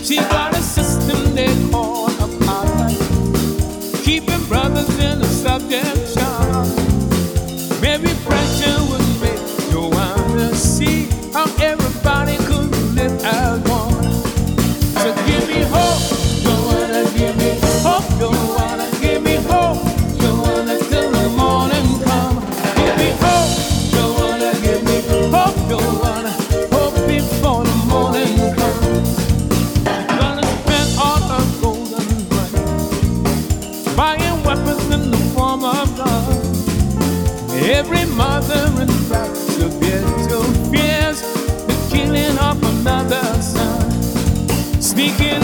She got a system they call apartheid, keeping brothers in a subjection. Maybe pressure would make Joanna see how everybody could live as one. So give me hope, Joanna, give me hope, Joanna, give me hope, Joanna, till the morning come. Give me hope, Joanna, give me hope, Joanna, hope before the morning comes. Gonna spend all her golden money buying weapons in the form of love. Every mother in fact severe fears the killing of another son, sneaking